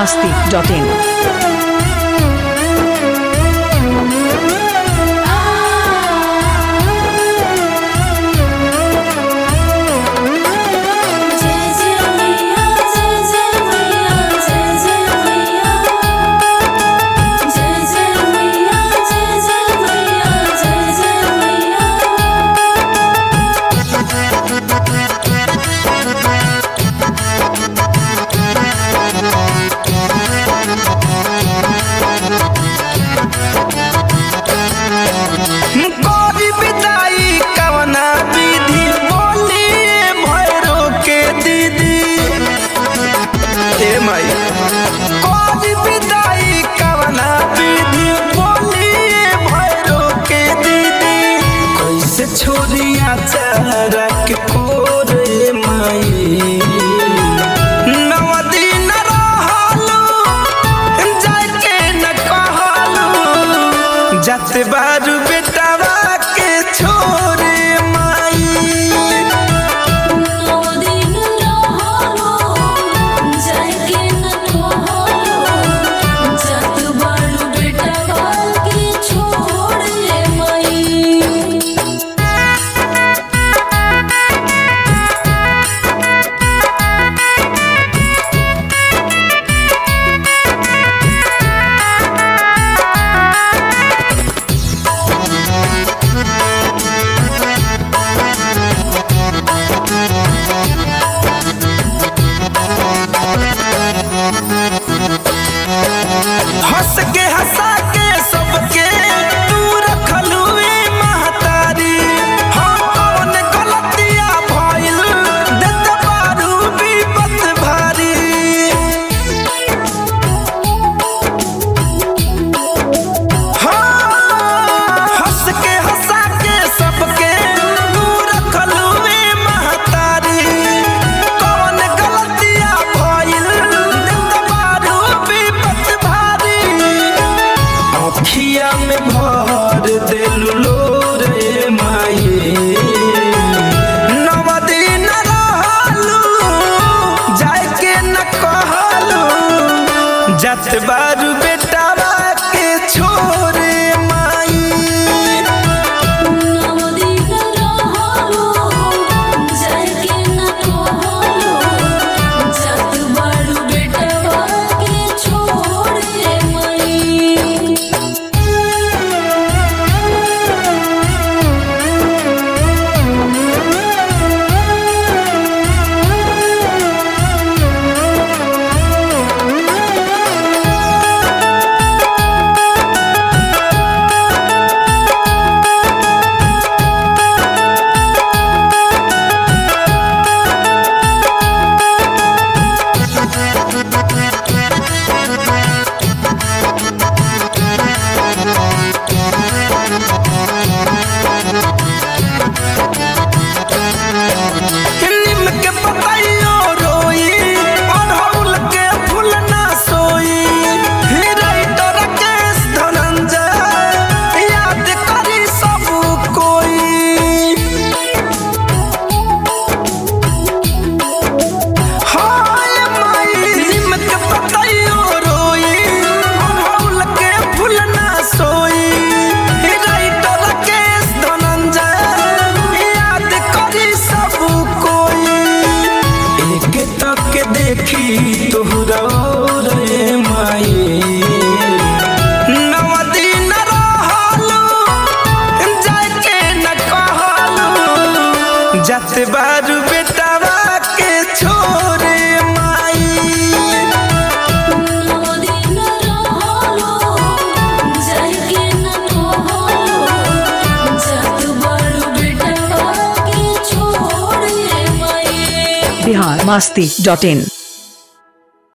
biharmasti.in. छोरिया चारा के कोरे माई नवा दिन रहलू जाके न कहलू जाते बारू बेटावा के छोरे माई नवा दिन रहलू जाके न कहलू जाते बारू बेटावा के छोरे माई। हंस के हंसा के सबके तू रखलू महतारी हम कौन गलतिया भइल देत बारू विपत भारी हंस के हंसा के सबके तू रखलू महतारी कौन गलतिया भइल देत बारू विपत भारी अखिया में भर देलू लोरे माई नवा दिन रहलू जाके न कहलू जात बारू बेटावा के छोरे माई नवा दिन रहलू जाके न कहलू जाते बारू बेटावा के छोरे माई। निम के पतइयो रोई अड़हुल के फूल ना सोई राइटर केस धनंजय याद करी सब कोई हाय माई निम के पतइयो रोई अड़हुल के फूल ना सोई राइटर केस धनंजय याद करी सब कोई एक तक देखी तोहरा रे माई नवा दिन रहलू जाके न कहलू जाते बारू बेटावा के छोरे माई नवा दिन रहलू जाके न कहलू जाते बारू बेटावा के छोरे माई। biharmasti.in.